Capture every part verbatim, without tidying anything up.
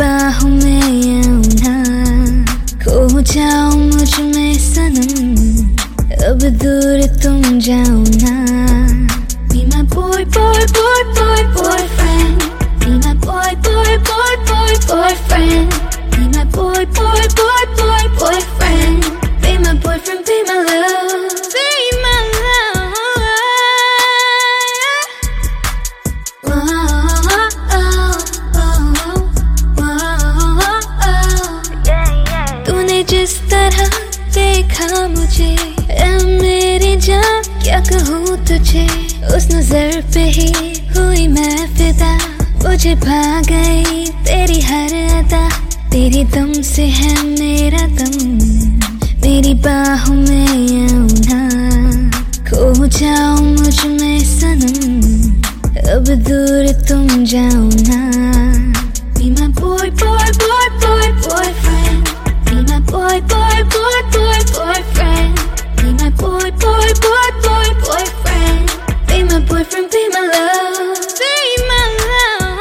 बाहों में आऊं ना, खो जाऊं मुझ में सनम, अब दूर तुम जाओ ना। Be my boy, boy, boy, boy, boyfriend. Be my boy, boy, boy, boy, boyfriend. Be my boy, boy, boy, boy, boyfriend. Be my boyfriend, be my love, be my love. Oh, oh, oh, oh, oh, oh. तूने जिस तरह देखा मुझे, ऐ मेरी जान क्या कहूँ तुझे, उस नजर पे ही हुई मैं फिदा, मुझे भा गई तेरी हर अदा, तेरी दम से है मेरा दम, मेरी बाहों में आऊं ना, खो जाऊं मुझ में सनम, अब दूर तुम जाओ ना। Be my boy, boy, boy, boy, boyfriend. Be my boy, boy, boy, boy, boyfriend. Be my boy, boy, boy, boy, boyfriend. Be my boyfriend, be my love, be my love.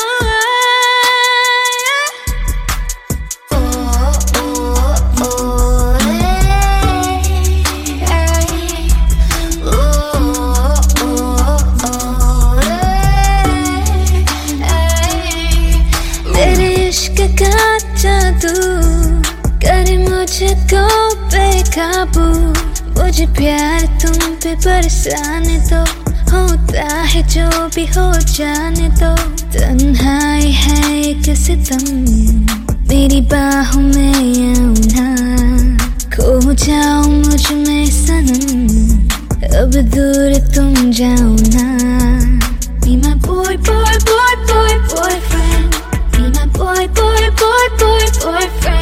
Oh, oh, oh, hey, hey. Oh, oh, oh, hey, hey. तेरे इश्क का जादू करे मुझको बेकाबू, मुझे प्यार तुम पे बरसाने दो, होता है जो भी हो जाने दो। तन्हाई है एक सितम, मेरी बाहों में आऊं ना, खो जाऊं मुझ में सनम, अब दूर तुम जाओ ना। Be my boy, boy, boy, boy, boyfriend. Be my boy, boy, boy, boy, boyfriend.